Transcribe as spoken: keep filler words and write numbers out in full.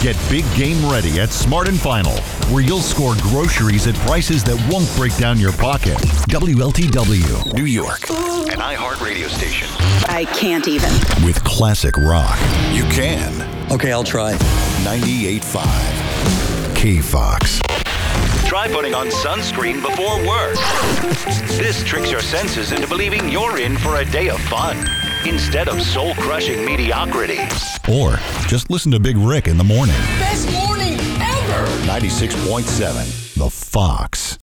Get big game ready at Smart and Final, where you'll score groceries at prices that won't break down your pocket. W L T W, New York, an iHeart radio station. I can't even. With classic rock, you can. Okay, I'll try. ninety-eight point five K Fox. Try putting on sunscreen before work. This tricks your senses into believing you're in for a day of fun instead of soul-crushing mediocrity. Or just listen to Big Rick in the morning. Best morning ever! ninety-six point seven The Fox.